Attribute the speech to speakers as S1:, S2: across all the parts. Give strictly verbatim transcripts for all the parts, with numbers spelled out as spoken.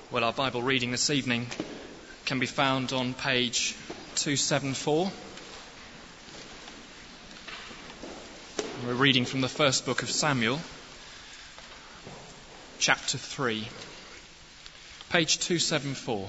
S1: Well, our Bible reading this evening can be found on page two seventy-four. We're reading from the first book of Samuel, chapter three, page two seventy-four.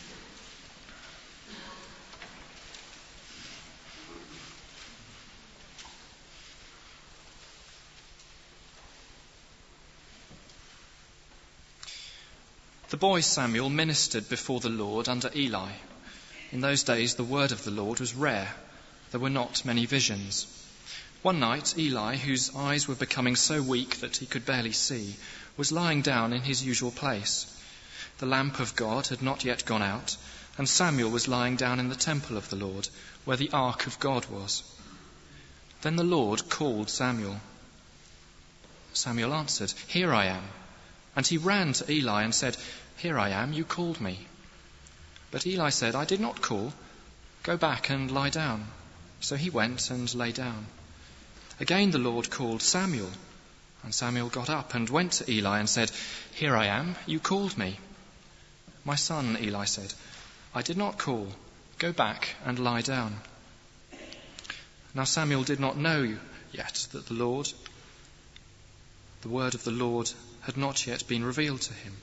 S1: The boy Samuel ministered before the Lord under Eli. In those days the word of the Lord was rare. There were not many visions. One night Eli, whose eyes were becoming so weak that he could barely see, was lying down in his usual place. The lamp of God had not yet gone out, and Samuel was lying down in the temple of the Lord, where the ark of God was. Then the Lord called Samuel. Samuel answered, "Here I am." And he ran to Eli and said, "Here I am, you called me." But Eli said, "I did not call. Go back and lie down." So he went and lay down. Again the Lord called Samuel. And Samuel got up and went to Eli and said, "Here I am, you called me." "My son," Eli said, "I did not call. Go back and lie down." Now Samuel did not know yet that the Lord, the word of the Lord had not yet been revealed to him.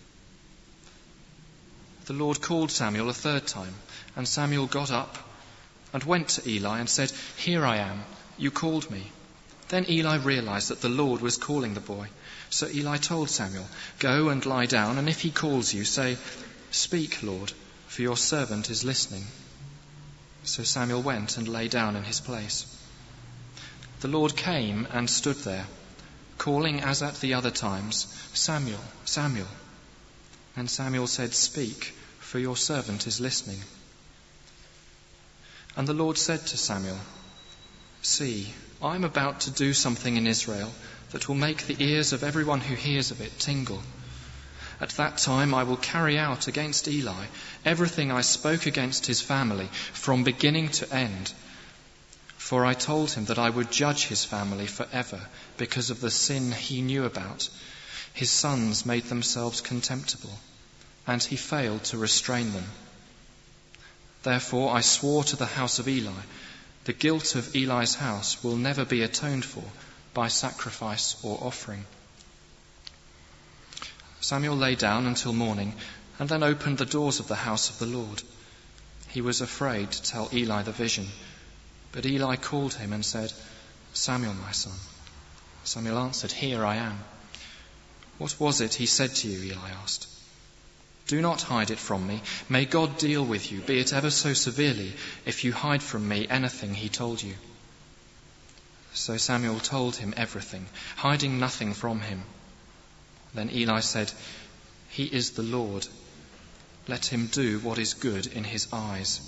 S1: The Lord called Samuel a third time, and Samuel got up and went to Eli and said, "Here I am, you called me." Then Eli realized that the Lord was calling the boy. So Eli told Samuel, "Go and lie down, and if he calls you, say, 'Speak, Lord, for your servant is listening.'" So Samuel went and lay down in his place. The Lord came and stood there, calling as at the other times, "Samuel, Samuel." And Samuel said, "Speak, for your servant is listening." And the Lord said to Samuel, "See, I am about to do something in Israel that will make the ears of everyone who hears of it tingle. At that time I will carry out against Eli everything I spoke against his family from beginning to end. For I told him that I would judge his family forever because of the sin he knew about. His sons made themselves contemptible, and he failed to restrain them. Therefore I swore to the house of Eli, the guilt of Eli's house will never be atoned for by sacrifice or offering." Samuel lay down until morning, and then opened the doors of the house of the Lord. He was afraid to tell Eli the vision. But Eli called him and said, "Samuel, my son." Samuel answered, "Here I am." "What was it he said to you?" Eli asked. "Do not hide it from me. May God deal with you, be it ever so severely, if you hide from me anything he told you." So Samuel told him everything, hiding nothing from him. Then Eli said, "He is the Lord. Let him do what is good in his eyes."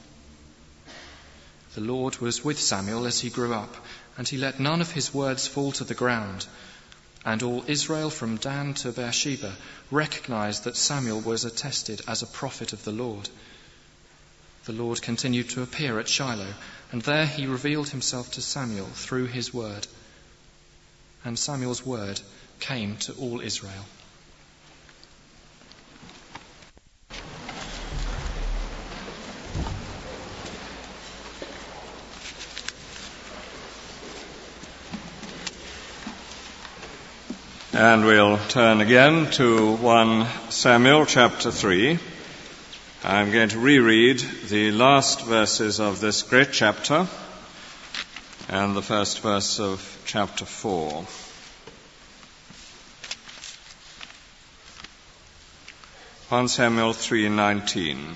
S1: The Lord was with Samuel as he grew up, and he let none of his words fall to the ground. And all Israel from Dan to Beersheba recognized that Samuel was attested as a prophet of the Lord. The Lord continued to appear at Shiloh, and there he revealed himself to Samuel through his word. And Samuel's word came to all Israel.
S2: And we'll turn again to First Samuel chapter three. I'm going to reread the last verses of this great chapter and the first verse of chapter four. First Samuel three nineteen.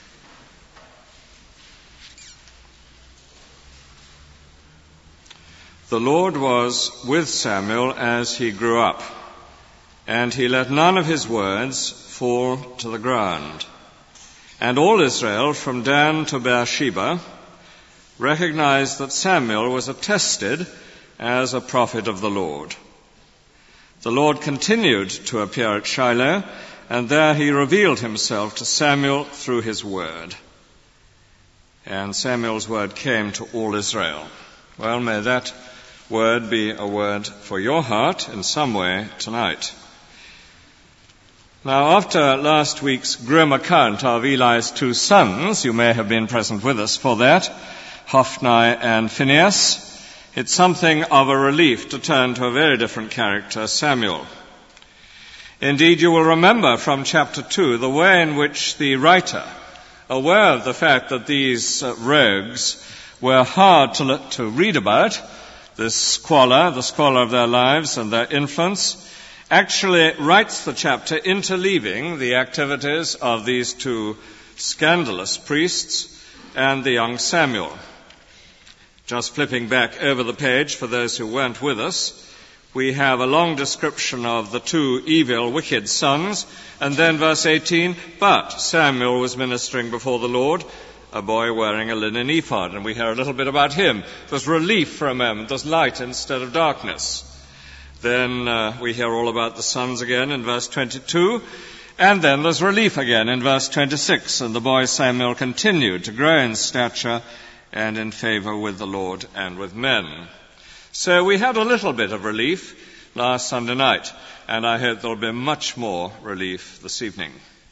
S2: The Lord was with Samuel as he grew up, and he let none of his words fall to the ground. And all Israel, from Dan to Beersheba, recognized that Samuel was attested as a prophet of the Lord. The Lord continued to appear at Shiloh, and there he revealed himself to Samuel through his word. And Samuel's word came to all Israel. Well, may that word be a word for your heart in some way tonight. Now, after last week's grim account of Eli's two sons, you may have been present with us for that, Hophni and Phinehas, it's something of a relief to turn to a very different character, Samuel. Indeed, you will remember from chapter two the way in which the writer, aware of the fact that these uh, rogues were hard to, look, to read about, this squalor, the squalor of their lives and their influence, actually writes the chapter interleaving the activities of these two scandalous priests and the young Samuel. Just flipping back over the page for those who weren't with us, we have a long description of the two evil, wicked sons, and then verse eighteen, but Samuel was ministering before the Lord, a boy wearing a linen ephod, and we hear a little bit about him. There's relief for a moment, there's light instead of darkness. Then uh, we hear all about the sons again in verse twenty-two, and then there's relief again in verse twenty-six, and the boy Samuel continued to grow in stature and in favor with the Lord and with men. So we had a little bit of relief last Sunday night, and I hope there'll be much more relief this evening.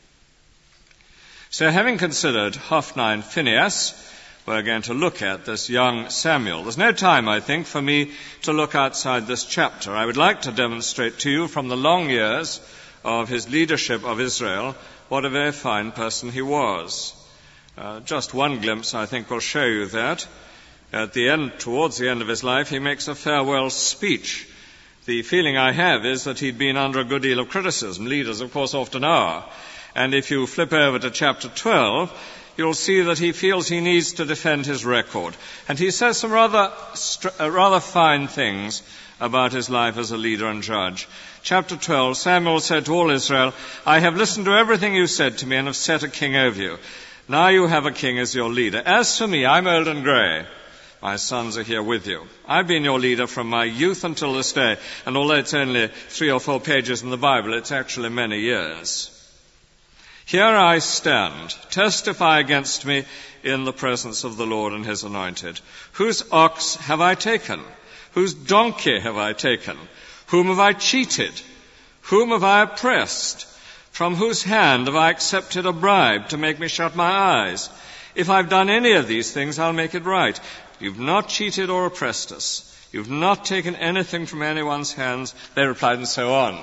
S2: So having considered Hophni and Phinehas, we're going to look at this young Samuel. There's no time, I think, for me to look outside this chapter. I would like to demonstrate to you from the long years of his leadership of Israel what a very fine person he was. Uh, just one glimpse, I think, will show you that. At the end, towards the end of his life, he makes a farewell speech. The feeling I have is that he'd been under a good deal of criticism. Leaders, of course, often are. And if you flip over to chapter twelve, you'll see that he feels he needs to defend his record. And he says some rather, uh, rather fine things about his life as a leader and judge. Chapter twelve, Samuel said to all Israel, I have listened to everything you said to me and have set a king over you. Now you have a king as your leader. As for me, I'm old and grey. My sons are here with you. I've been your leader from my youth until this day, and although it's only three or four pages in the Bible, it's actually many years. Here I stand, testify against me in the presence of the Lord and his anointed. Whose ox have I taken? Whose donkey have I taken? Whom have I cheated? Whom have I oppressed? From whose hand have I accepted a bribe to make me shut my eyes? If I've done any of these things, I'll make it right. You've not cheated or oppressed us. You've not taken anything from anyone's hands. They replied, and so on.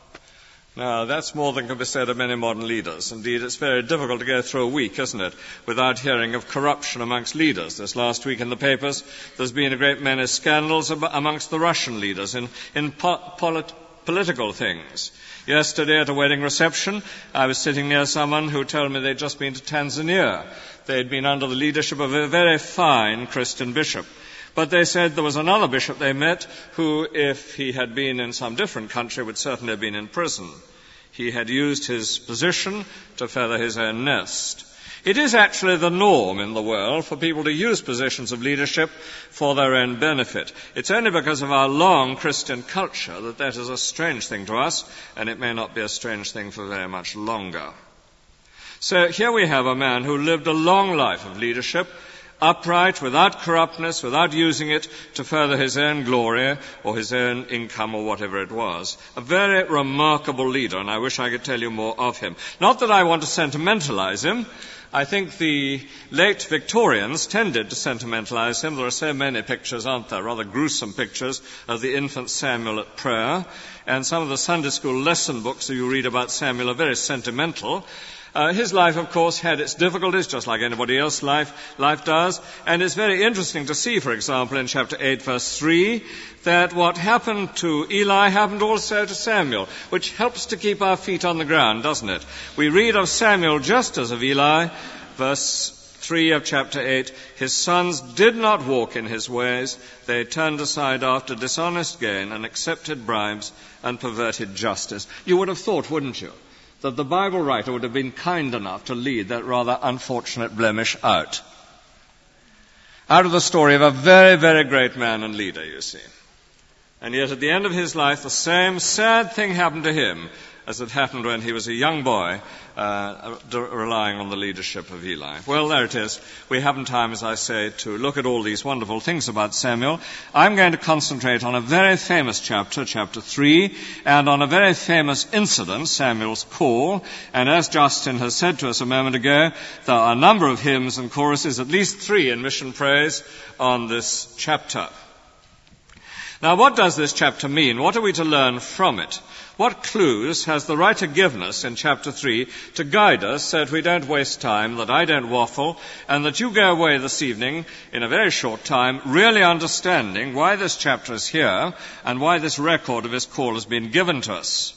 S2: Now, that's more than can be said of many modern leaders. Indeed, it's very difficult to go through a week, isn't it, without hearing of corruption amongst leaders. This last week in the papers, there's been a great many scandals amongst the Russian leaders in, in po- polit- political things. Yesterday at a wedding reception, I was sitting near someone who told me they'd just been to Tanzania. They'd been under the leadership of a very fine Christian bishop. But they said there was another bishop they met who, if he had been in some different country, would certainly have been in prison. He had used his position to feather his own nest. It is actually the norm in the world for people to use positions of leadership for their own benefit. It's only because of our long Christian culture that that is a strange thing to us, and it may not be a strange thing for very much longer. So here we have a man who lived a long life of leadership, upright, without corruptness, without using it to further his own glory or his own income or whatever it was. A very remarkable leader, and I wish I could tell you more of him. Not that I want to sentimentalize him. I think the late Victorians tended to sentimentalize him. There are so many pictures, aren't there, rather gruesome pictures of the infant Samuel at prayer. And some of the Sunday school lesson books that you read about Samuel are very sentimental. Uh, his life, of course, had its difficulties, just like anybody else's life, life does. And it's very interesting to see, for example, in chapter eight, verse three, that what happened to Eli happened also to Samuel, which helps to keep our feet on the ground, doesn't it? We read of Samuel just as of Eli, verse three of chapter eight, his sons did not walk in his ways. They turned aside after dishonest gain and accepted bribes and perverted justice. You would have thought, wouldn't you, that the Bible writer would have been kind enough to lead that rather unfortunate blemish out. Out of the story of a very, very great man and leader, you see. And yet at the end of his life, the same sad thing happened to him as had happened when he was a young boy, uh, relying on the leadership of Eli. Well, there it is. We haven't time, as I say, to look at all these wonderful things about Samuel. I'm going to concentrate on a very famous chapter, chapter three, and on a very famous incident, Samuel's call. And as Justin has said to us a moment ago, there are a number of hymns and choruses, at least three in mission praise, on this chapter. Now, what does this chapter mean? What are we to learn from it? What clues has the writer given us in chapter three to guide us so that we don't waste time, that I don't waffle, and that you go away this evening in a very short time really understanding why this chapter is here and why this record of his call has been given to us?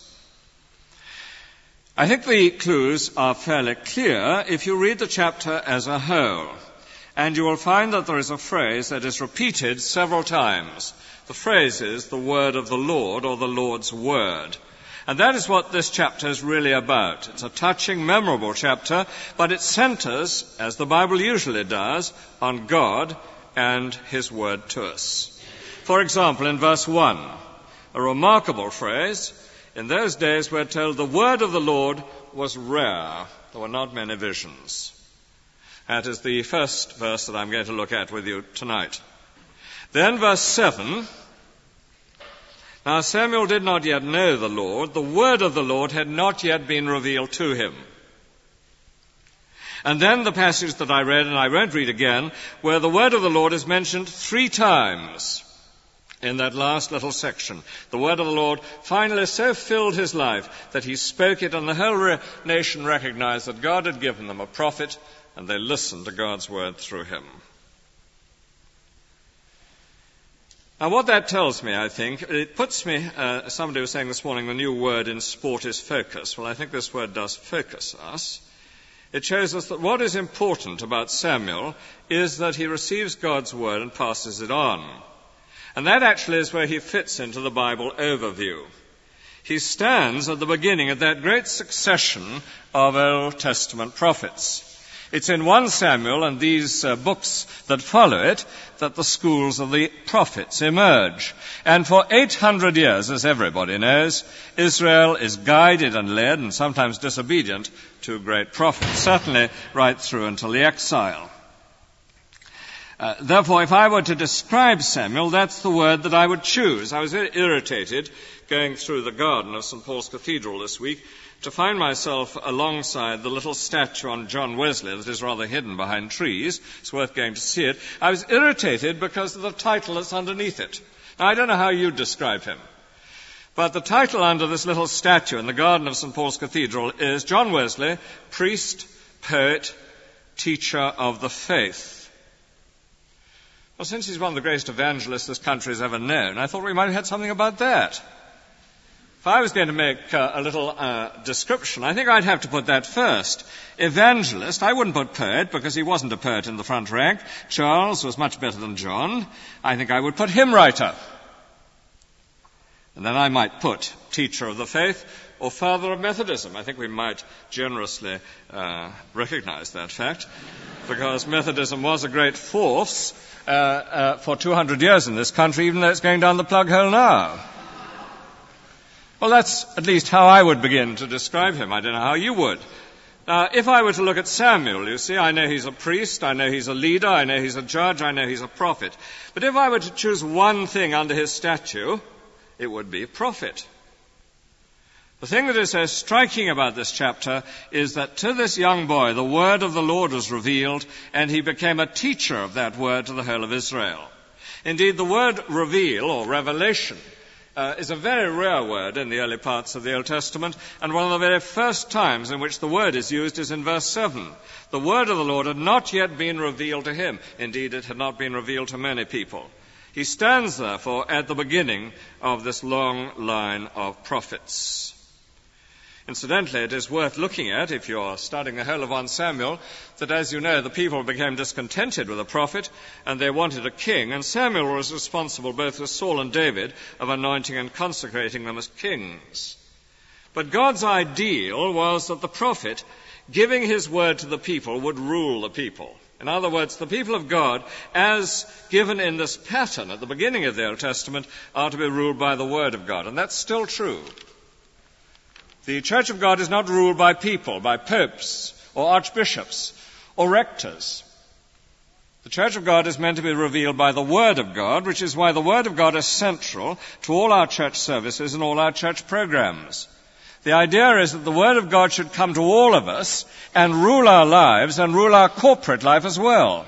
S2: I think the clues are fairly clear if you read the chapter as a whole, and you will find that there is a phrase that is repeated several times. The phrase is the word of the Lord, or the Lord's word. And that is what this chapter is really about. It's a touching, memorable chapter, but it centers, as the Bible usually does, on God and his word to us. For example, in verse one, a remarkable phrase. In those days we're told the word of the Lord was rare. There were not many visions. That is the first verse that I'm going to look at with you tonight. Then verse seven, now Samuel did not yet know the Lord. The word of the Lord had not yet been revealed to him. And then the passage that I read, and I won't read again, where the word of the Lord is mentioned three times in that last little section. The word of the Lord finally so filled his life that he spoke it, and the whole re- nation recognized that God had given them a prophet, and they listened to God's word through him. Now, what that tells me, I think, it puts me, uh, somebody was saying this morning, the new word in sport is focus. Well, I think this word does focus us. It shows us that what is important about Samuel is that he receives God's word and passes it on. And that actually is where he fits into the Bible overview. He stands at the beginning of that great succession of Old Testament prophets. It's in First Samuel and these uh, books that follow it that the schools of the prophets emerge. And for eight hundred years, as everybody knows, Israel is guided and led and sometimes disobedient to great prophets, certainly right through until the exile. Uh, therefore, if I were to describe Samuel, that's the word that I would choose. I was very irritated going through the garden of Saint Paul's Cathedral this week to find myself alongside the little statue on John Wesley that is rather hidden behind trees. It's worth going to see it. I was irritated because of the title that's underneath it. Now, I don't know how you'd describe him, but the title under this little statue in the garden of Saint Paul's Cathedral is John Wesley, Priest, Poet, Teacher of the Faith. Well, since he's one of the greatest evangelists this country has ever known, I thought we might have had something about that. If I was going to make uh, a little uh, description, I think I'd have to put that first. Evangelist, I wouldn't put poet because he wasn't a poet in the front rank. Charles was much better than John. I think I would put hymn writer. And then I might put teacher of the faith or father of Methodism. I think we might generously uh, recognize that fact because Methodism was a great force uh, uh, for two hundred years in this country, even though it's going down the plug hole now. Well, that's at least how I would begin to describe him. I don't know how you would. Now, if I were to look at Samuel, you see, I know he's a priest, I know he's a leader, I know he's a judge, I know he's a prophet. But if I were to choose one thing under his statue, it would be prophet. The thing that is so striking about this chapter is that to this young boy, the word of the Lord was revealed, and he became a teacher of that word to the whole of Israel. Indeed, the word reveal, or revelation, Uh, is a very rare word in the early parts of the Old Testament, and one of the very first times in which the word is used is in verse seven. The word of the Lord had not yet been revealed to him. Indeed, it had not been revealed to many people. He stands, therefore, at the beginning of this long line of prophets. Incidentally, it is worth looking at, if you're studying the whole of First Samuel, that, as you know, the people became discontented with the prophet, and they wanted a king, and Samuel was responsible, both with Saul and David, of anointing and consecrating them as kings. But God's ideal was that the prophet, giving his word to the people, would rule the people. In other words, the people of God, as given in this pattern at the beginning of the Old Testament, are to be ruled by the Word of God. And that's still true. The Church of God is not ruled by people, by popes or archbishops or rectors. The Church of God is meant to be revealed by the Word of God, which is why the Word of God is central to all our church services and all our church programs. The idea is that the Word of God should come to all of us and rule our lives and rule our corporate life as well.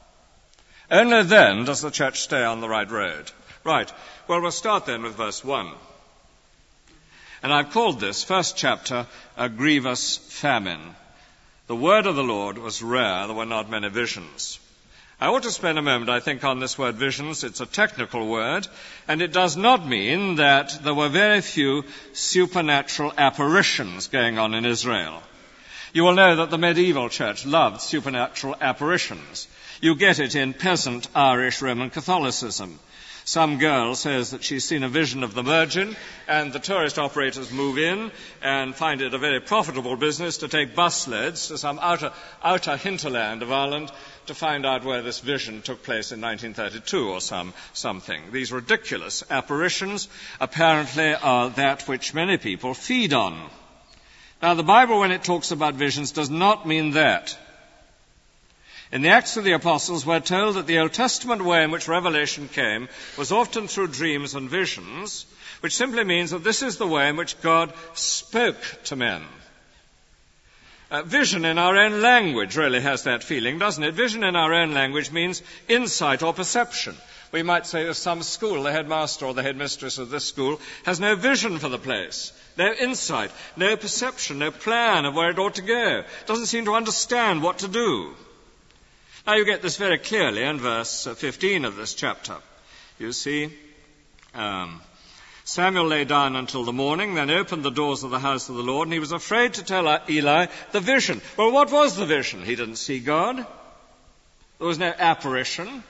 S2: Only then does the church stay on the right road. Right. Well, we'll start then with verse one. And I've called this first chapter a grievous famine. The word of the Lord was rare. There were not many visions. I ought to spend a moment, I think, on this word visions. It's a technical word, and it does not mean that there were very few supernatural apparitions going on in Israel. You will know that the medieval church loved supernatural apparitions. You get it in peasant Irish Roman Catholicism. Some girl says that she's seen a vision of the Virgin, and the tourist operators move in and find it a very profitable business to take bus sleds to some outer, outer hinterland of Ireland to find out where this vision took place in nineteen thirty-two or some something. These ridiculous apparitions apparently are that which many people feed on. Now, the Bible, when it talks about visions, does not mean that. In the Acts of the Apostles, we're told that the Old Testament way in which revelation came was often through dreams and visions, which simply means that this is the way in which God spoke to men. Uh, vision in our own language really has that feeling, doesn't it? Vision in our own language means insight or perception. We might say of some school, the headmaster or the headmistress of this school has no vision for the place, no insight, no perception, no plan of where it ought to go, doesn't seem to understand what to do. Now you get this very clearly in verse fifteen of this chapter. You see, um, Samuel lay down until the morning, then opened the doors of the house of the Lord, and he was afraid to tell Eli the vision. Well, what was the vision? He didn't see God. There was no apparition.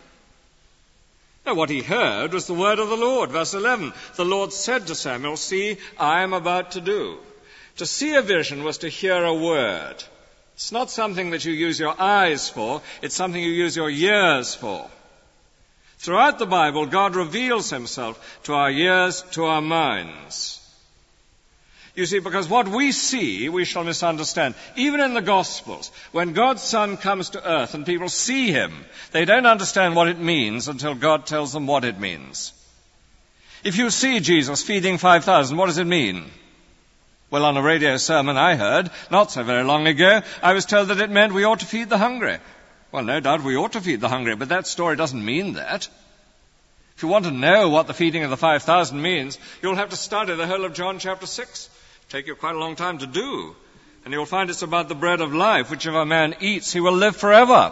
S2: No, what he heard was the word of the Lord. Verse eleven, the Lord said to Samuel, see, I am about to do. To see a vision was to hear a word. It's not something that you use your eyes for, it's something you use your ears for. Throughout the Bible, God reveals himself to our ears, to our minds. You see, because what we see, we shall misunderstand. Even in the Gospels, when God's Son comes to earth and people see him, they don't understand what it means until God tells them what it means. If you see Jesus feeding five thousand, what does it mean? Well, on a radio sermon I heard, not so very long ago, I was told that it meant we ought to feed the hungry. Well, no doubt we ought to feed the hungry, but that story doesn't mean that. If you want to know what the feeding of the five thousand means, you'll have to study the whole of John chapter six. It'll take you quite a long time to do. And you'll find it's about the bread of life, which if a man eats, he will live forever.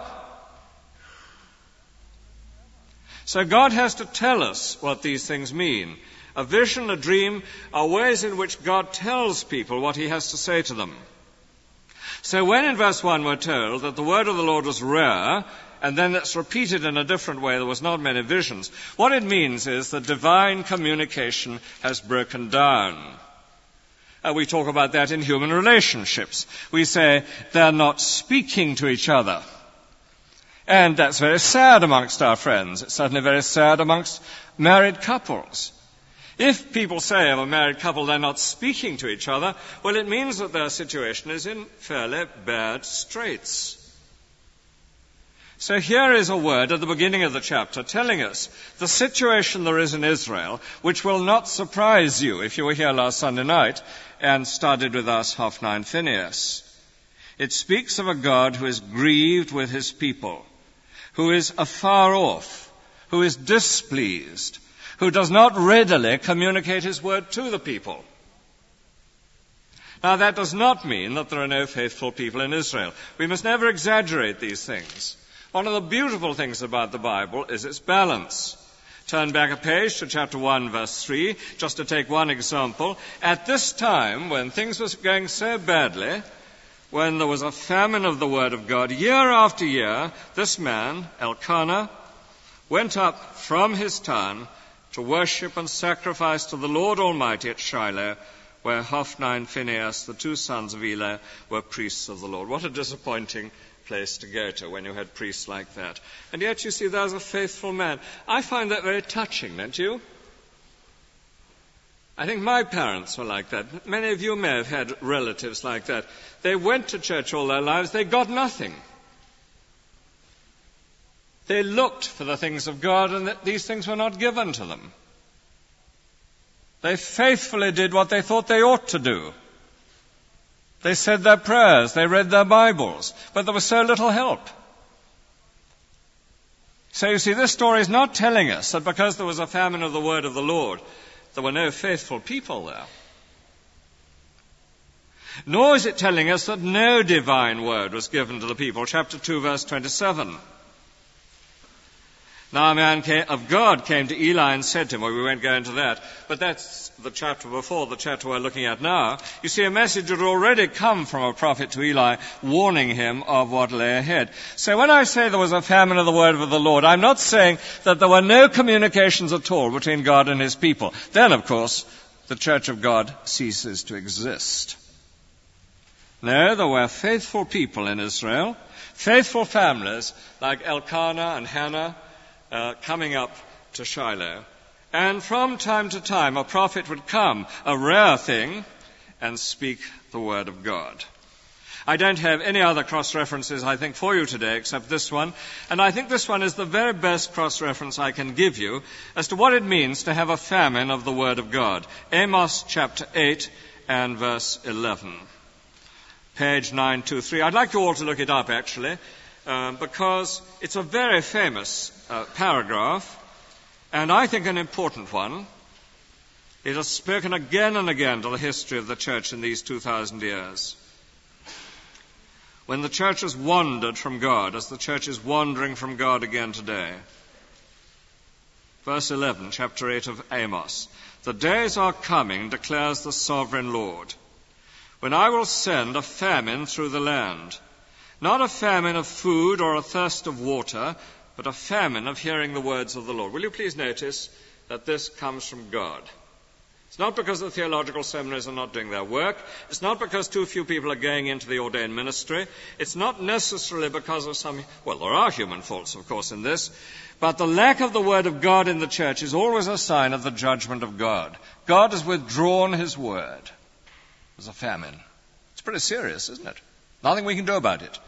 S2: So God has to tell us what these things mean. A vision, a dream, are ways in which God tells people what he has to say to them. So when in verse one we're told that the word of the Lord was rare, and then it's repeated in a different way, there was not many visions, what it means is that divine communication has broken down. Uh, we talk about that in human relationships. We say they're not speaking to each other. And that's very sad amongst our friends. It's certainly very sad amongst married couples. If people say of a married couple they're not speaking to each other, well, it means that their situation is in fairly bad straits. So here is a word at the beginning of the chapter telling us the situation there is in Israel, which will not surprise you if you were here last Sunday night and studied with us Hophni and Phinehas. It speaks of a God who is grieved with his people, who is afar off, who is displeased, who does not readily communicate his word to the people. Now, that does not mean that there are no faithful people in Israel. We must never exaggerate these things. One of the beautiful things about the Bible is its balance. Turn back a page to chapter one, verse three, just to take one example. At this time, when things were going so badly, when there was a famine of the word of God, year after year, this man, Elkanah, went up from his town to worship and sacrifice to the Lord Almighty at Shiloh, where Hophni and Phinehas, the two sons of Eli, were priests of the Lord. What a disappointing place to go to when you had priests like that. And yet, you see, there's a faithful man. I find that very touching, don't you? I think my parents were like that. Many of you may have had relatives like that. They went to church all their lives. They got nothing. They looked for the things of God, and that these things were not given to them. They faithfully did what they thought they ought to do. They said their prayers, they read their Bibles, but there was so little help. So you see, this story is not telling us that because there was a famine of the word of the Lord, there were no faithful people there. Nor is it telling us that no divine word was given to the people. Chapter two, verse twenty-seven. Now a man of God came to Eli and said to him, well, we won't go into that, but that's the chapter before, the chapter we're looking at now. You see, a message had already come from a prophet to Eli, warning him of what lay ahead. So when I say there was a famine of the word of the Lord, I'm not saying that there were no communications at all between God and his people. Then, of course, the church of God ceases to exist. No, there were faithful people in Israel, faithful families like Elkanah and Hannah, Uh, coming up to Shiloh. And from time to time, a prophet would come, a rare thing, and speak the word of God. I don't have any other cross-references, I think, for you today except this one. And I think this one is the very best cross-reference I can give you as to what it means to have a famine of the word of God. Amos chapter eight and verse eleven. Page nine twenty-three. I'd like you all to look it up, actually. Uh, because it's a very famous uh, paragraph, and I think an important one. It has spoken again and again to the history of the church in these two thousand years. When the church has wandered from God, as the church is wandering from God again today. Verse eleven, chapter eight of Amos. The days are coming, declares the sovereign Lord, when I will send a famine through the land. Not a famine of food or a thirst of water, but a famine of hearing the words of the Lord. Will you please notice that this comes from God? It's not because the theological seminaries are not doing their work. It's not because too few people are going into the ordained ministry. It's not necessarily because of some, well, there are human faults, of course, in this. But the lack of the word of God in the church is always a sign of the judgment of God. God has withdrawn his word. There's a famine. It's pretty serious, isn't it? Nothing we can do about it.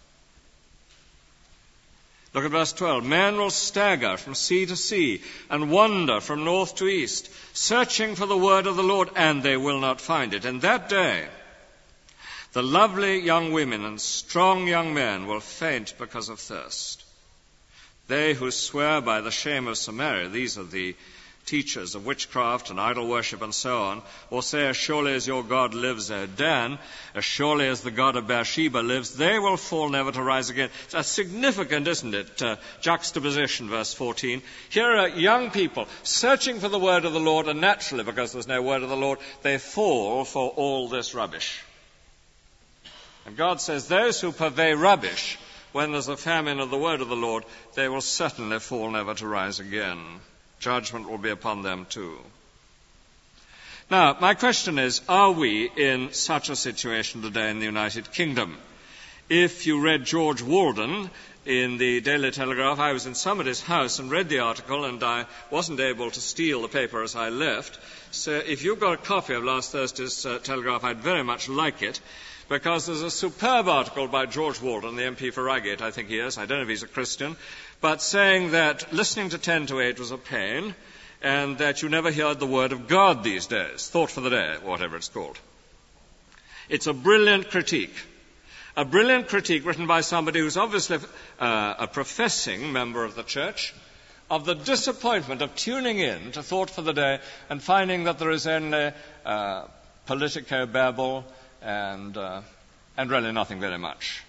S2: Look at verse twelve. Men will stagger from sea to sea and wander from north to east, searching for the word of the Lord, and they will not find it. And that day, the lovely young women and strong young men will faint because of thirst. They who swear by the shame of Samaria, these are the teachers of witchcraft and idol worship and so on, or say, as surely as your God lives, O Dan, as surely as the God of Beersheba lives, they will fall never to rise again. That's significant, isn't it? Uh, juxtaposition, verse fourteen. Here are young people searching for the word of the Lord, and naturally, because there's no word of the Lord, they fall for all this rubbish. And God says, those who purvey rubbish, when there's a famine of the word of the Lord, they will certainly fall never to rise again. Judgment will be upon them too. Now, my question is, are we in such a situation today in the United Kingdom? If you read George Walden in the Daily Telegraph, I was in somebody's house and read the article, and I wasn't able to steal the paper as I left. So if you've got a copy of last Thursday's uh, Telegraph, I'd very much like it, because there's a superb article by George Walden, the M P for Reigate, I think he is, I don't know if he's a Christian, but saying that listening to ten to eight was a pain, and that you never heard the word of God these days, Thought for the Day, whatever it's called. It's a brilliant critique. A brilliant critique written by somebody who's obviously uh, a professing member of the church, of the disappointment of tuning in to Thought for the Day and finding that there is only uh, politico-babble and, uh, and really nothing very much.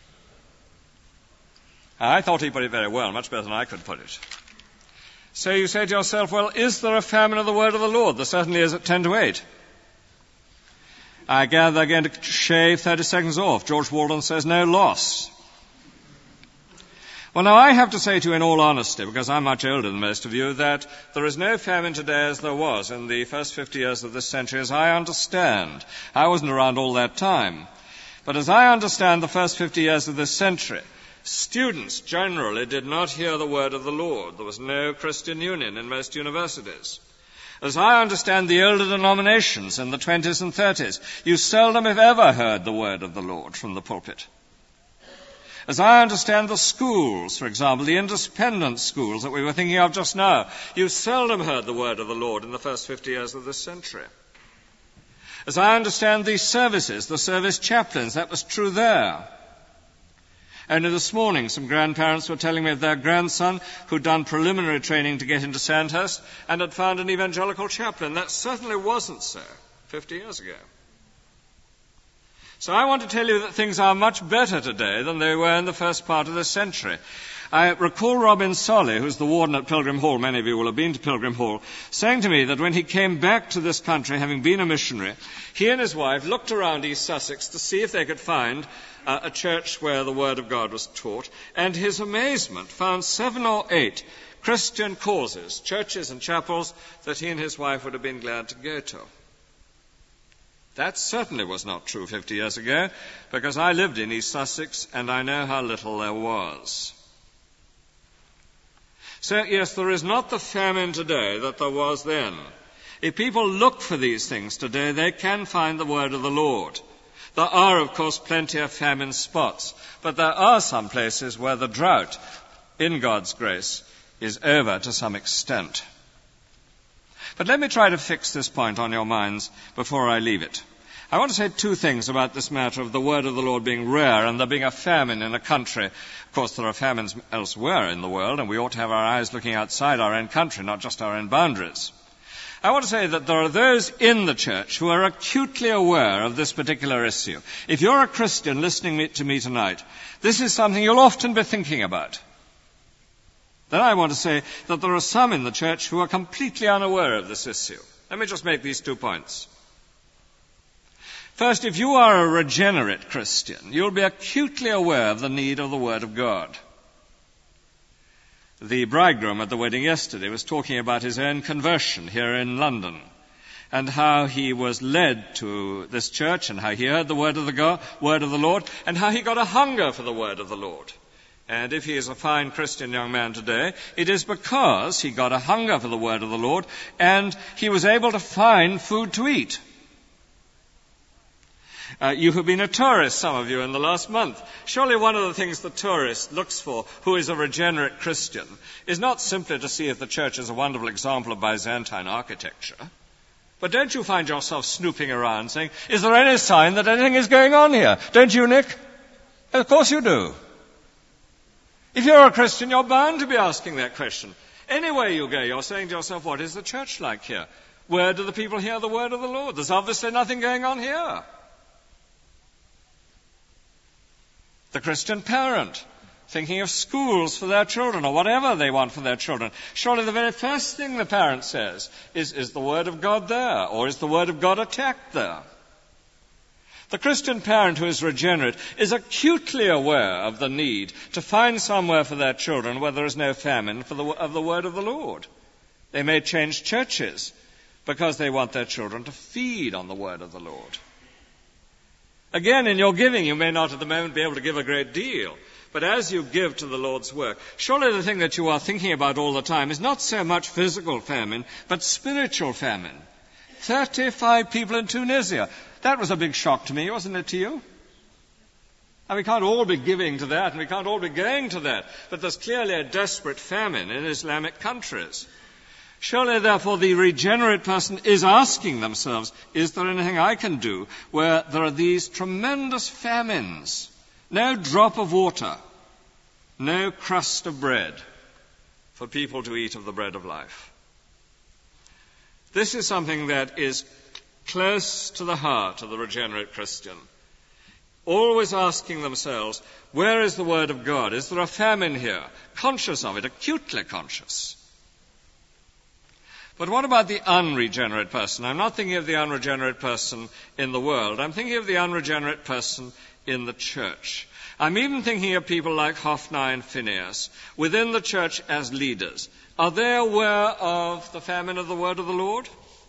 S2: I thought he put it very well, much better than I could put it. So you say to yourself, well, is there a famine of the word of the Lord? There certainly is at ten to eight. I gather they're going to shave thirty seconds off. George Walden says no loss. Well, now I have to say to you in all honesty, because I'm much older than most of you, that there is no famine today as there was in the first fifty years of this century, as I understand. I wasn't around all that time. But as I understand the first fifty years of this century, Students generally did not hear the word of the Lord. There was no Christian union in most universities. As I understand the older denominations in the twenties and thirties, you seldom if ever heard the word of the Lord from the pulpit. As I understand the schools, for example, the independent schools that we were thinking of just now, you seldom heard the word of the Lord in the first fifty years of this century. As I understand these services, the service chaplains, that was true there. Only this morning, some grandparents were telling me of their grandson who'd done preliminary training to get into Sandhurst and had found an evangelical chaplain. That certainly wasn't so fifty years ago. So I want to tell you that things are much better today than they were in the first part of this century. I recall Robin Solly, who's the warden at Pilgrim Hall, many of you will have been to Pilgrim Hall, saying to me that when he came back to this country, having been a missionary, he and his wife looked around East Sussex to see if they could find uh, a church where the Word of God was taught, and his amazement found seven or eight Christian causes, churches and chapels that he and his wife would have been glad to go to. That certainly was not true fifty years ago, because I lived in East Sussex and I know how little there was. So, yes, there is not the famine today that there was then. If people look for these things today, they can find the word of the Lord. There are, of course, plenty of famine spots, but there are some places where the drought, in God's grace, is over to some extent. But let me try to fix this point on your minds before I leave it. I want to say two things about this matter of the word of the Lord being rare and there being a famine in a country. Of course, there are famines elsewhere in the world, and we ought to have our eyes looking outside our own country, not just our own boundaries. I want to say that there are those in the church who are acutely aware of this particular issue. If you're a Christian listening to me tonight, this is something you'll often be thinking about. Then I want to say that there are some in the church who are completely unaware of this issue. Let me just make these two points. First, if you are a regenerate Christian, you'll be acutely aware of the need of the Word of God. The bridegroom at the wedding yesterday was talking about his own conversion here in London and how he was led to this church and how he heard the word of the God, word of the Lord, and how he got a hunger for the word of the Lord. And if he is a fine Christian young man today, it is because he got a hunger for the word of the Lord and he was able to find food to eat. Uh, you have been a tourist, some of you, in the last month. Surely one of the things the tourist looks for, who is a regenerate Christian, is not simply to see if the church is a wonderful example of Byzantine architecture. But don't you find yourself snooping around saying, is there any sign that anything is going on here? Don't you, Nick? Of course you do. If you're a Christian, you're bound to be asking that question. Anywhere you go, you're saying to yourself, what is the church like here? Where do the people hear the word of the Lord? There's obviously nothing going on here. The Christian parent, thinking of schools for their children or whatever they want for their children. Surely the very first thing the parent says is, is the Word of God there? Or is the Word of God attacked there? The Christian parent who is regenerate is acutely aware of the need to find somewhere for their children where there is no famine for the, of the Word of the Lord. They may change churches because they want their children to feed on the Word of the Lord. Again, in your giving, you may not at the moment be able to give a great deal. But as you give to the Lord's work, surely the thing that you are thinking about all the time is not so much physical famine, but spiritual famine. thirty-five people in Tunisia. That was a big shock to me, wasn't it to you? And we can't all be giving to that, and we can't all be going to that. But there's clearly a desperate famine in Islamic countries. Surely, therefore, the regenerate person is asking themselves, is there anything I can do where there are these tremendous famines? No drop of water, no crust of bread for people to eat of the bread of life. This is something that is close to the heart of the regenerate Christian. Always asking themselves, where is the word of God? Is there a famine here? Conscious of it, acutely conscious. But what about the unregenerate person? I'm not thinking of the unregenerate person in the world. I'm thinking of the unregenerate person in the church. I'm even thinking of people like Hophni and Phinehas within the church as leaders. Are they aware of the famine of the word of the Lord?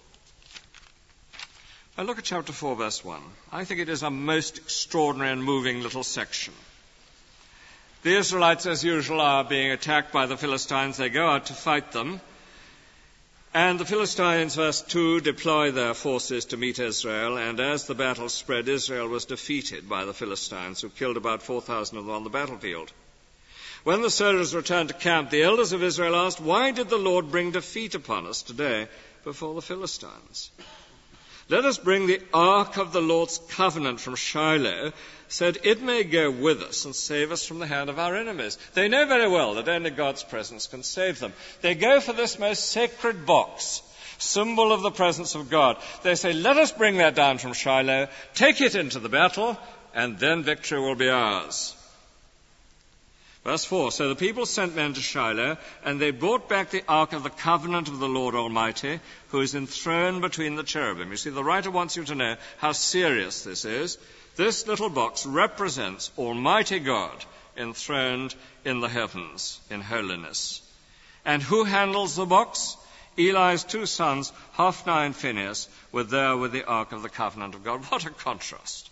S2: Well, look at chapter four, verse one. I think it is a most extraordinary and moving little section. The Israelites, as usual, are being attacked by the Philistines. They go out to fight them. And the Philistines, verse two, deploy their forces to meet Israel. And as the battle spread, Israel was defeated by the Philistines, who killed about four thousand of them on the battlefield. When the soldiers returned to camp, the elders of Israel asked, "Why did the Lord bring defeat upon us today before the Philistines? Let us bring the ark of the Lord's covenant from Shiloh, so that it may go with us and save us from the hand of our enemies." They know very well that only God's presence can save them. They go for this most sacred box, symbol of the presence of God. They say, "Let us bring that down from Shiloh, take it into the battle, and then victory will be ours." Verse four, so the people sent men to Shiloh, and they brought back the ark of the covenant of the Lord Almighty, who is enthroned between the cherubim. You see, the writer wants you to know how serious this is. This little box represents Almighty God enthroned in the heavens in holiness. And who handles the box? Eli's two sons, Hophni and Phinehas, were there with the ark of the covenant of God. What a contrast.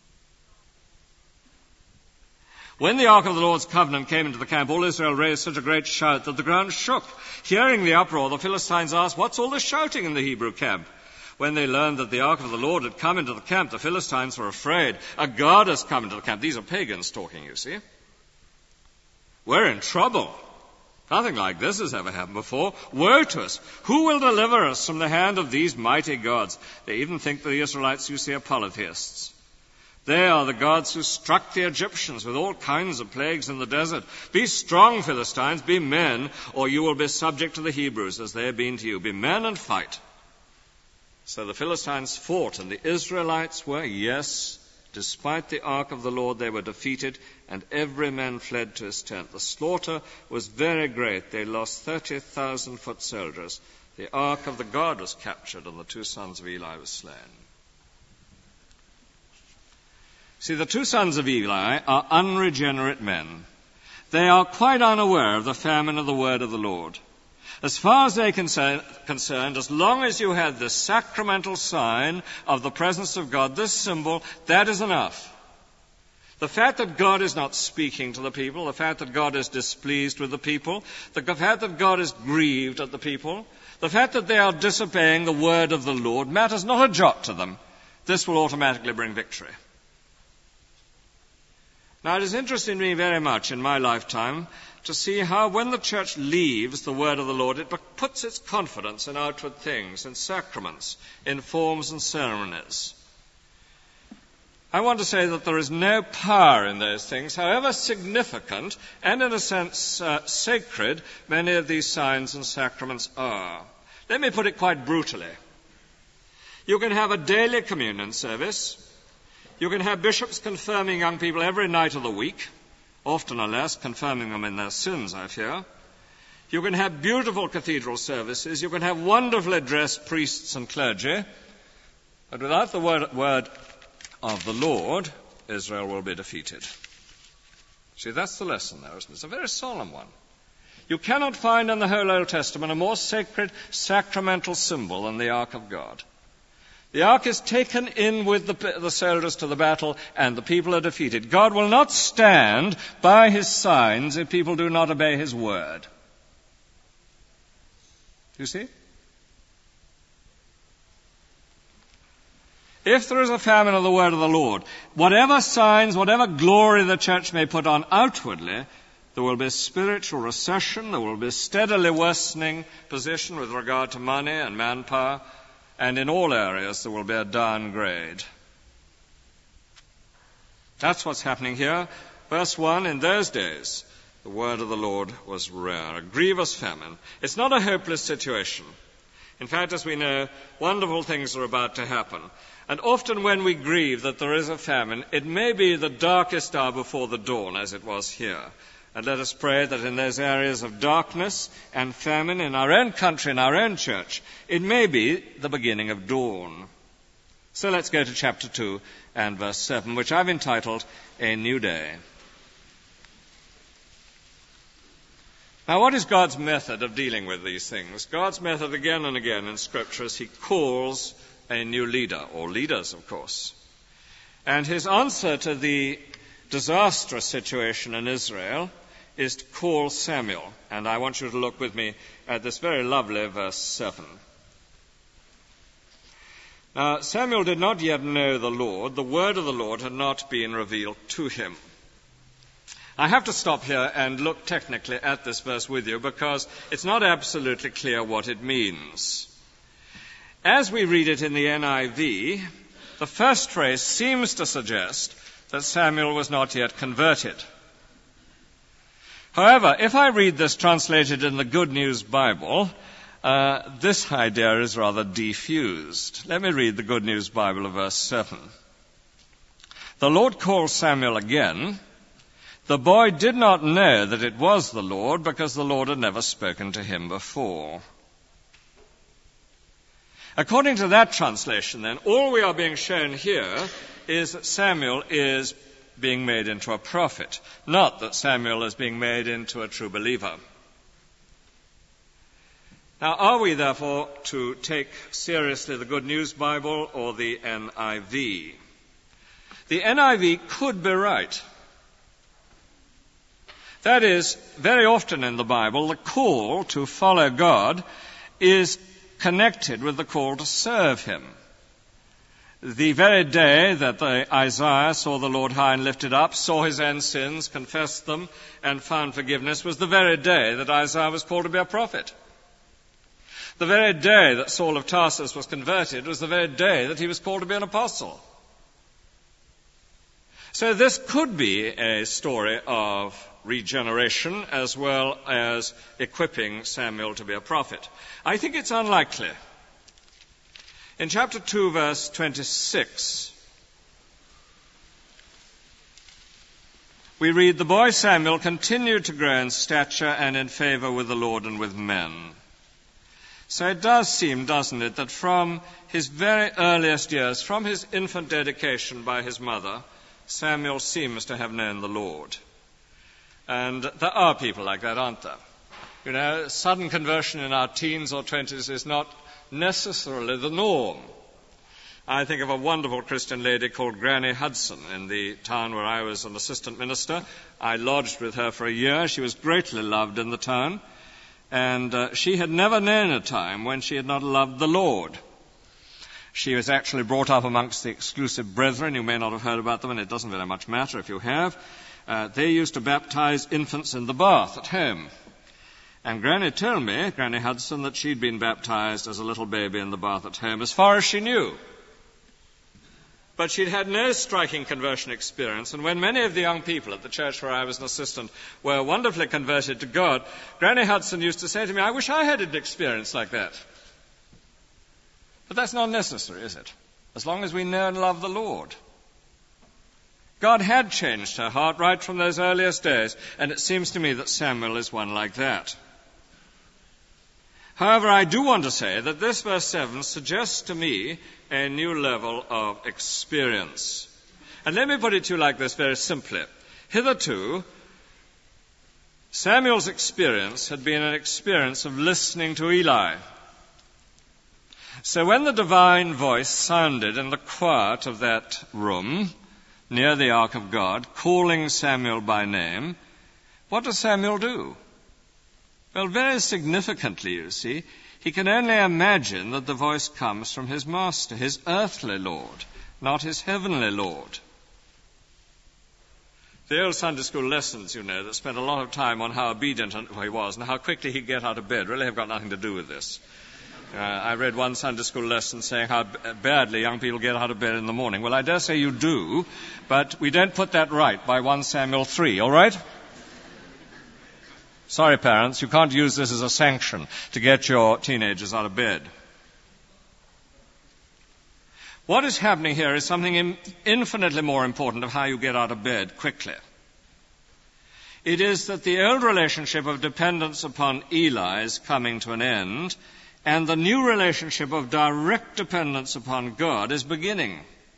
S2: When the ark of the Lord's covenant came into the camp, all Israel raised such a great shout that the ground shook. Hearing the uproar, the Philistines asked, "What's all this shouting in the Hebrew camp?" When they learned that the ark of the Lord had come into the camp, the Philistines were afraid. A god has come into the camp. These are pagans talking, you see. We're in trouble. Nothing like this has ever happened before. Woe to us! Who will deliver us from the hand of these mighty gods? They even think that the Israelites, you see, are polytheists. They are the gods who struck the Egyptians with all kinds of plagues in the desert. Be strong, Philistines, be men, or you will be subject to the Hebrews as they have been to you. Be men and fight. So the Philistines fought, and the Israelites were, yes, despite the ark of the Lord, they were defeated, and every man fled to his tent. The slaughter was very great. They lost thirty thousand foot soldiers. The ark of the God was captured, and the two sons of Eli were slain. See, the two sons of Eli are unregenerate men. They are quite unaware of the famine of the word of the Lord. As far as they're concerned, concerned, as long as you have this sacramental sign of the presence of God, this symbol, that is enough. The fact that God is not speaking to the people, the fact that God is displeased with the people, the fact that God is grieved at the people, the fact that they are disobeying the word of the Lord matters not a jot to them. This will automatically bring victory. Now, it is interesting to me very much in my lifetime to see how when the church leaves the word of the Lord, it puts its confidence in outward things, in sacraments, in forms and ceremonies. I want to say that there is no power in those things, however significant and in a sense uh, sacred many of these signs and sacraments are. Let me put it quite brutally. You can have a daily communion service. You can have bishops confirming young people every night of the week, often or less confirming them in their sins, I fear. You can have beautiful cathedral services. You can have wonderfully dressed priests and clergy. But without the word, word of the Lord, Israel will be defeated. See, that's the lesson there, isn't it? It's a very solemn one. You cannot find in the whole Old Testament a more sacred, sacramental symbol than the Ark of God. The ark is taken in with the, the soldiers to the battle, and the people are defeated. God will not stand by his signs if people do not obey his word. You see? If there is a famine of the word of the Lord, whatever signs, whatever glory the church may put on outwardly, there will be spiritual recession, there will be steadily worsening position with regard to money and manpower, and in all areas there will be a downgrade. That's what's happening here. Verse one, in those days, the word of the Lord was rare, a grievous famine. It's not a hopeless situation. In fact, as we know, wonderful things are about to happen. And often when we grieve that there is a famine, it may be the darkest hour before the dawn, as it was here. And let us pray that in those areas of darkness and famine in our own country, in our own church, it may be the beginning of dawn. So let's go to chapter two and verse seven, which I've entitled, A New Day. Now, what is God's method of dealing with these things? God's method again and again in Scripture is he calls a new leader, or leaders, of course. And his answer to the disastrous situation in Israel is to call Samuel. And I want you to look with me at this very lovely verse seven. Now, Samuel did not yet know the Lord. The word of the Lord had not been revealed to him. I have to stop here and look technically at this verse with you because it's not absolutely clear what it means. As we read it in the N I V, the first phrase seems to suggest that Samuel was not yet converted. However, if I read this translated in the Good News Bible, uh, this idea is rather diffused. Let me read the Good News Bible of verse seven. The Lord called Samuel again. The boy did not know that it was the Lord because the Lord had never spoken to him before. According to that translation, then, all we are being shown here is that Samuel is being made into a prophet, not that Samuel is being made into a true believer. Now, are we therefore to take seriously the Good News Bible or the N I V? The N I V could be right. That is, very often in the Bible, the call to follow God is connected with the call to serve him. The very day that the Isaiah saw the Lord high and lifted up, saw his own sins, confessed them, and found forgiveness, was the very day that Isaiah was called to be a prophet. The very day that Saul of Tarsus was converted was the very day that he was called to be an apostle. So this could be a story of regeneration as well as equipping Samuel to be a prophet. I think it's unlikely. In chapter two, verse twenty-six, we read, "The boy Samuel continued to grow in stature and in favor with the Lord and with men." So it does seem, doesn't it, that from his very earliest years, from his infant dedication by his mother, Samuel seems to have known the Lord. And there are people like that, aren't there? You know, sudden conversion in our teens or twenties is not necessarily the norm. I think of a wonderful Christian lady called Granny Hudson in the town where I was an assistant minister. I lodged with her for a year. She was greatly loved in the town. And uh, she had never known a time when she had not loved the Lord. She was actually brought up amongst the exclusive brethren. You may not have heard about them, and it doesn't very much matter if you have. Uh, they used to baptize infants in the bath at home. And Granny told me, Granny Hudson, that she'd been baptized as a little baby in the bath at home, as far as she knew. But she'd had no striking conversion experience, and when many of the young people at the church where I was an assistant were wonderfully converted to God, Granny Hudson used to say to me, "I wish I had an experience like that." But that's not necessary, is it? As long as we know and love the Lord. God had changed her heart right from those earliest days, and it seems to me that Samuel is one like that. However, I do want to say that this verse seven suggests to me a new level of experience. And let me put it to you like this very simply. Hitherto, Samuel's experience had been an experience of listening to Eli. So when the divine voice sounded in the quiet of that room near the Ark of God, calling Samuel by name, what does Samuel do? Well, very significantly, you see, he can only imagine that the voice comes from his master, his earthly Lord, not his heavenly Lord. The old Sunday school lessons, you know, that spent a lot of time on how obedient he was and how quickly he'd get out of bed, really have got nothing to do with this. Uh, I read one Sunday school lesson saying how b- badly young people get out of bed in the morning. Well, I dare say you do, but we don't put that right by First Samuel three, all right? Sorry, parents, you can't use this as a sanction to get your teenagers out of bed. What is happening here is something infinitely more important of how you get out of bed quickly. It is that the old relationship of dependence upon Eli is coming to an end, and the new relationship of direct dependence upon God is beginning.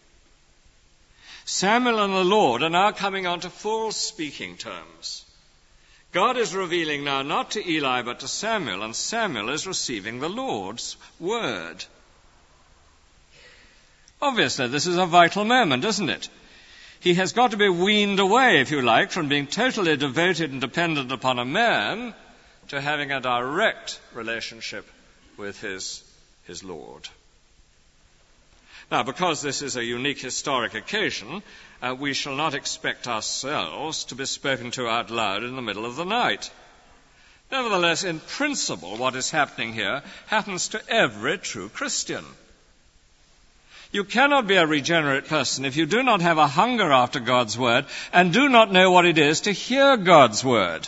S2: Samuel and the Lord are now coming on to full speaking terms. God is revealing now not to Eli but to Samuel, and Samuel is receiving the Lord's word. Obviously, this is a vital moment, isn't it? He has got to be weaned away, if you like, from being totally devoted and dependent upon a man to having a direct relationship with his, his Lord. Now, because this is a unique historic occasion, uh, we shall not expect ourselves to be spoken to out loud in the middle of the night. Nevertheless, in principle, what is happening here happens to every true Christian. You cannot be a regenerate person if you do not have a hunger after God's word and do not know what it is to hear God's word.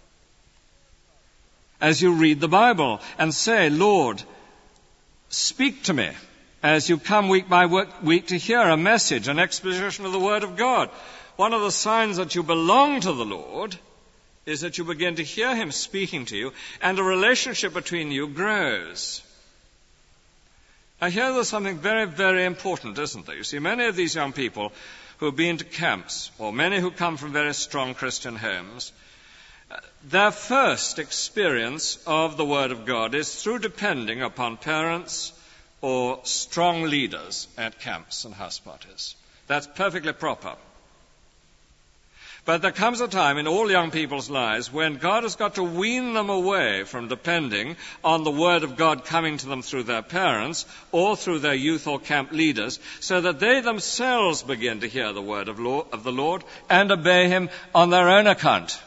S2: As you read the Bible and say, Lord, speak to me, as you come week by week to hear a message, an exposition of the Word of God. One of the signs that you belong to the Lord is that you begin to hear Him speaking to you, and a relationship between you grows. Now here there's something very, very important, isn't there? You see, many of these young people who have been to camps, or many who come from very strong Christian homes, their first experience of the Word of God is through depending upon parents or strong leaders at camps and house parties. That's perfectly proper. But there comes a time in all young people's lives when God has got to wean them away from depending on the Word of God coming to them through their parents or through their youth or camp leaders, so that they themselves begin to hear the Word of, law, of the Lord and obey Him on their own account.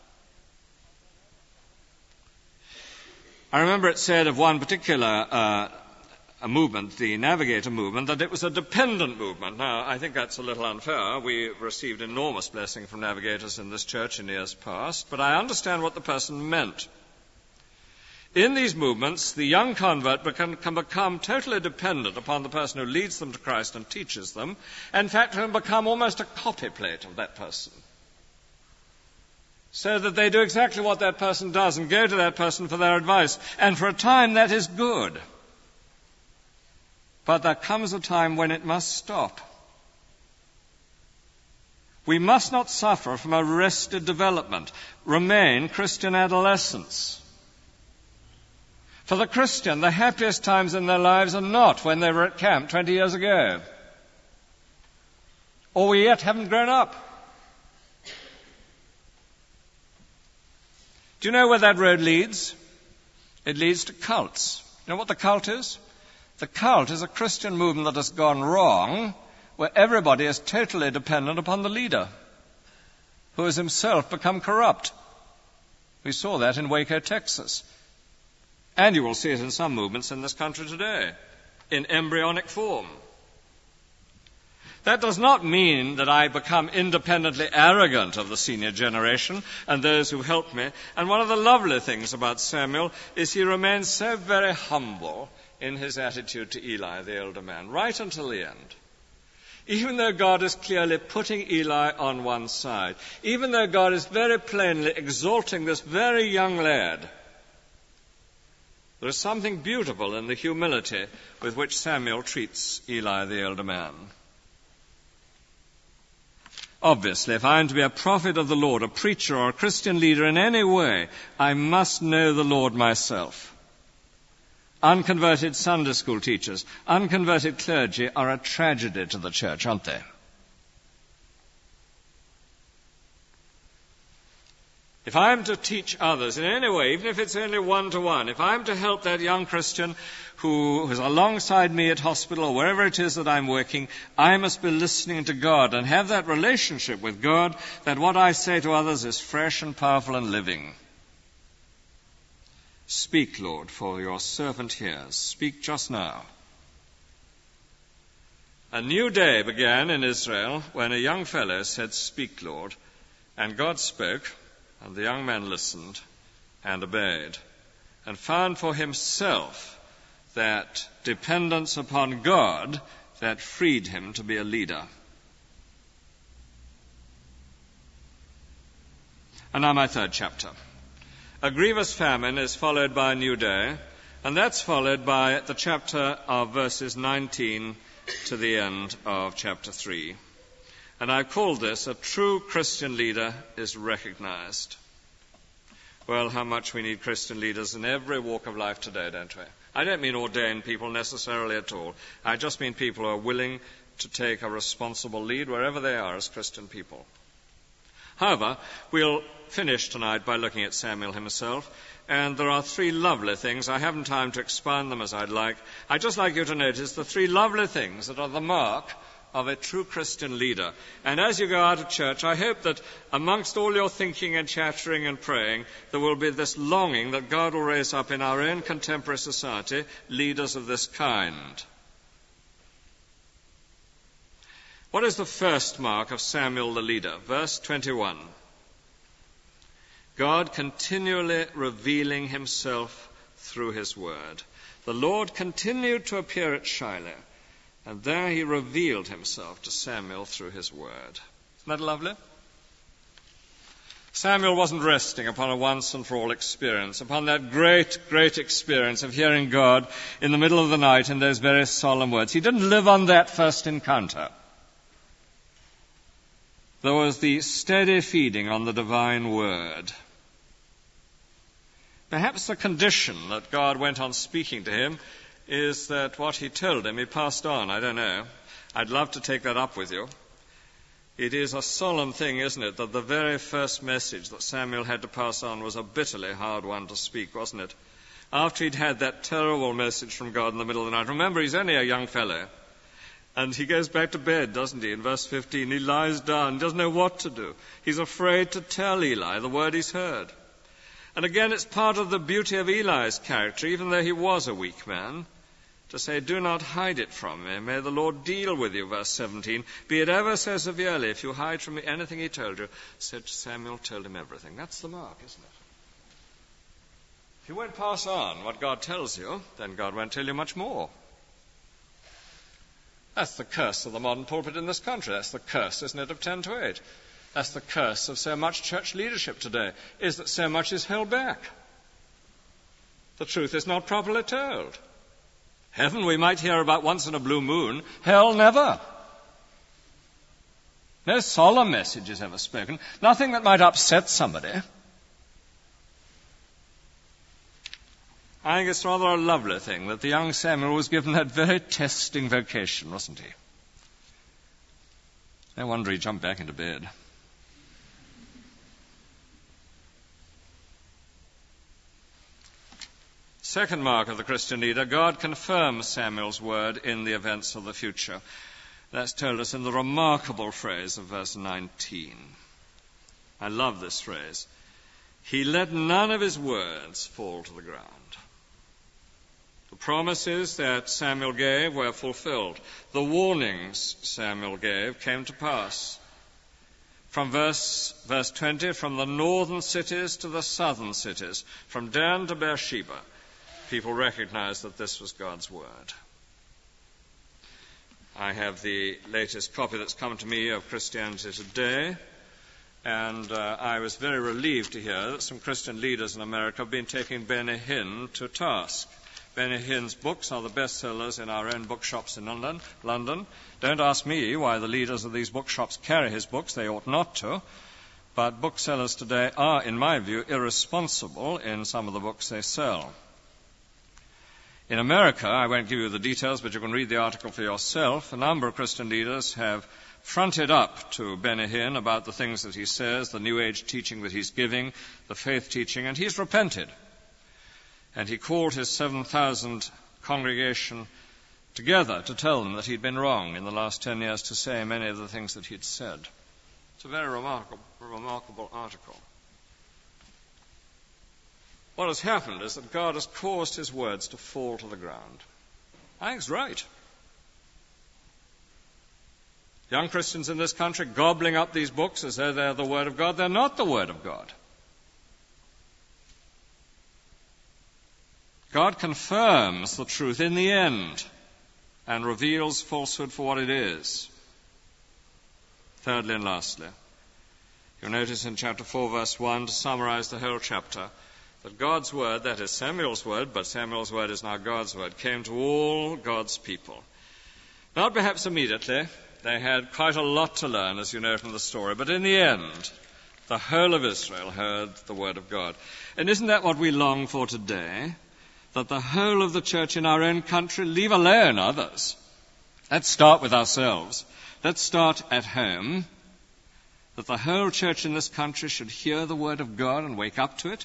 S2: I remember it said of one particular uh, a movement, the Navigator movement, that it was a dependent movement. Now, I think that's a little unfair. We received enormous blessing from Navigators in this church in years past, but I understand what the person meant. In these movements, the young convert can, can become totally dependent upon the person who leads them to Christ and teaches them. In fact, can become almost a copy plate of that person, so that they do exactly what that person does and go to that person for their advice. And for a time, that is good. But there comes a time when it must stop. We must not suffer from arrested development, remain Christian adolescents. For the Christian, the happiest times in their lives are not when they were at camp twenty years ago, or we yet haven't grown up. Do you know where that road leads? It leads to cults. You know what the cult is? The cult is a Christian movement that has gone wrong, where everybody is totally dependent upon the leader, who has himself become corrupt. We saw that in Waco, Texas. And you will see it in some movements in this country today, in embryonic form. That does not mean that I become independently arrogant of the senior generation and those who helped me. And one of the lovely things about Samuel is he remains so very humble in his attitude to Eli, the elder man, right until the end. Even though God is clearly putting Eli on one side, even though God is very plainly exalting this very young lad, there is something beautiful in the humility with which Samuel treats Eli, the elder man. Obviously, if I am to be a prophet of the Lord, a preacher or a Christian leader in any way, I must know the Lord myself. Unconverted Sunday school teachers, unconverted clergy are a tragedy to the church, aren't they? If I am to teach others in any way, even if it's only one-to-one, if I am to help that young Christian who is alongside me at hospital or wherever it is that I'm working, I must be listening to God and have that relationship with God that what I say to others is fresh and powerful and living. Speak, Lord, for your servant hears. Speak just now. A new day began in Israel when a young fellow said, "Speak, Lord." And God spoke, and the young man listened and obeyed, and found for himself that dependence upon God that freed him to be a leader. And now my third chapter. A grievous famine is followed by a new day, and that's followed by the chapter of verses nineteen to the end of chapter three. And I call this, a true Christian leader is recognized. Well, how much we need Christian leaders in every walk of life today, don't we? I don't mean ordained people necessarily at all. I just mean people who are willing to take a responsible lead wherever they are as Christian people. However, we'll finish tonight by looking at Samuel himself, and there are three lovely things. I haven't time to expand them as I'd like. I'd just like you to notice the three lovely things that are the mark of a true Christian leader. And as you go out of church, I hope that amongst all your thinking and chattering and praying, there will be this longing that God will raise up in our own contemporary society leaders of this kind. What is the first mark of Samuel the leader? Verse twenty-one. God continually revealing himself through his word. The Lord continued to appear at Shiloh, and there he revealed himself to Samuel through his word. Isn't that lovely? Samuel wasn't resting upon a once-and-for-all experience, upon that great, great experience of hearing God in the middle of the night in those very solemn words. He didn't live on that first encounter. There was the steady feeding on the divine word. Perhaps the condition that God went on speaking to him is that what he told him he passed on. I don't know. I'd love to take that up with you. It is a solemn thing, isn't it, that the very first message that Samuel had to pass on was a bitterly hard one to speak, wasn't it? After he'd had that terrible message from God in the middle of the night. Remember, he's only a young fellow. And he goes back to bed, doesn't he? In verse fifteen, he lies down, doesn't know what to do. He's afraid to tell Eli the word he's heard. And again, it's part of the beauty of Eli's character, even though he was a weak man, to say, do not hide it from me. May the Lord deal with you, verse seventeen. Be it ever so severely, if you hide from me anything he told you. Said Samuel told him everything. That's the mark, isn't it? If you won't pass on what God tells you, then God won't tell you much more. That's the curse of the modern pulpit in this country. That's the curse, isn't it, of ten to eight. That's the curse of so much church leadership today, is that so much is held back. The truth is not properly told. Heaven we might hear about once in a blue moon. Hell, never. No solemn message is ever spoken. Nothing that might upset somebody. I think it's rather a lovely thing that the young Samuel was given that very testing vocation, wasn't he? No wonder he jumped back into bed. Second mark of the Christian leader, God confirms Samuel's word in the events of the future. That's told us in the remarkable phrase of verse nineteen. I love this phrase. He let none of his words fall to the ground. The promises that Samuel gave were fulfilled. The warnings Samuel gave came to pass. From verse, verse twenty, from the northern cities to the southern cities, from Dan to Beersheba, people recognized that this was God's word. I have the latest copy that's come to me of Christianity Today, and uh, I was very relieved to hear that some Christian leaders in America have been taking Benny Hinn to task. Benny Hinn's books are the bestsellers in our own bookshops in London. London. Don't ask me why the leaders of these bookshops carry his books. They ought not to. But booksellers today are, in my view, irresponsible in some of the books they sell. In America, I won't give you the details, but you can read the article for yourself. A number of Christian leaders have fronted up to Benny Hinn about the things that he says, the New Age teaching that he's giving, the faith teaching, and he's repented. And he called his seven thousand congregation together to tell them that he'd been wrong in the last ten years to say many of the things that he'd said. It's a very remarkable, remarkable article. What has happened is that God has caused his words to fall to the ground. I think it's right. Young Christians in this country gobbling up these books as though they're the Word of God. They're not the Word of God. God confirms the truth in the end and reveals falsehood for what it is. Thirdly and lastly, you'll notice in chapter four, verse one, to summarize the whole chapter, that God's word, that is Samuel's word, but Samuel's word is now God's word, came to all God's people. Not perhaps immediately. They had quite a lot to learn, as you know from the story, but in the end, the whole of Israel heard the word of God. And isn't that what we long for today? That the whole of the church in our own country, leave alone others, Let's start with ourselves. Let's start at home, that the whole church in this country should hear the word of God and wake up to it.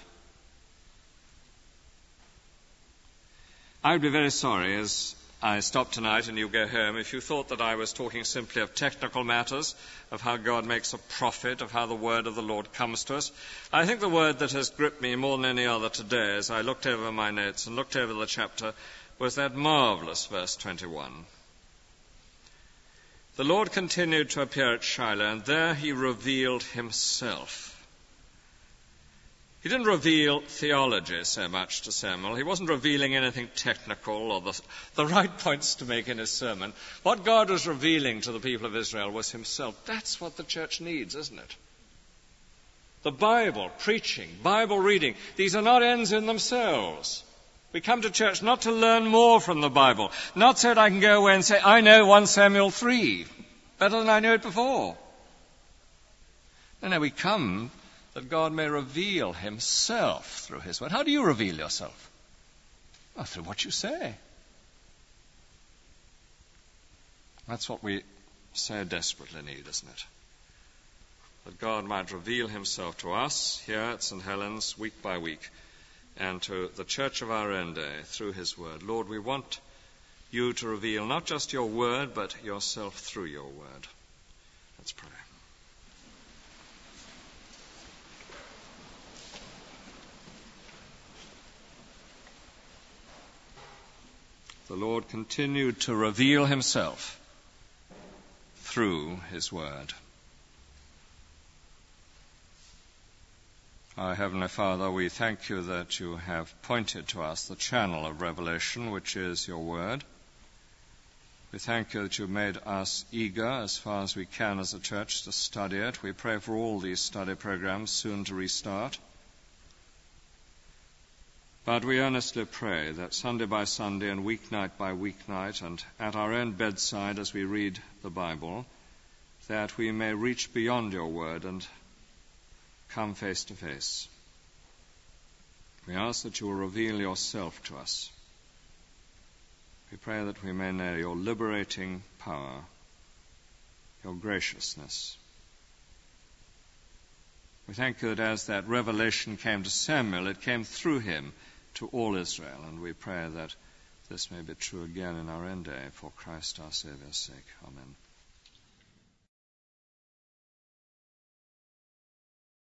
S2: I would be very sorry as I stop tonight and you go home if you thought that I was talking simply of technical matters, of how God makes a profit, of how the word of the Lord comes to us. I think the word that has gripped me more than any other today as I looked over my notes and looked over the chapter was that marvelous verse twenty-one. The Lord continued to appear at Shiloh, and there he revealed himself. He didn't reveal theology so much to Samuel. He wasn't revealing anything technical or the, the right points to make in his sermon. What God was revealing to the people of Israel was himself. That's what the church needs, isn't it? The Bible, preaching, Bible reading, these are not ends in themselves. We come to church not to learn more from the Bible, not so that I can go away and say, I know First Samuel three better than I knew it before. No, no, we come that God may reveal himself through his word. How do you reveal yourself? Well, through what you say. That's what we so desperately need, isn't it? That God might reveal himself to us here at Saint Helens week by week, and to the church of our own day through his word. Lord, we want you to reveal not just your word, but yourself through your word. Let's pray. The Lord continued to reveal himself through his word. Our Heavenly Father, we thank you that you have pointed to us the channel of revelation, which is your word. We thank you that you've made us eager, as far as we can as a church, to study it. We pray for all these study programs soon to restart. But we earnestly pray that Sunday by Sunday and weeknight by weeknight and at our own bedside as we read the Bible, that we may reach beyond your word and come face to face. We ask that you will reveal yourself to us. We pray that we may know your liberating power, your graciousness. We thank you that as that revelation came to Samuel, it came through him to all Israel, and we pray that this may be true again in our own day, for Christ our Saviour's sake. Amen.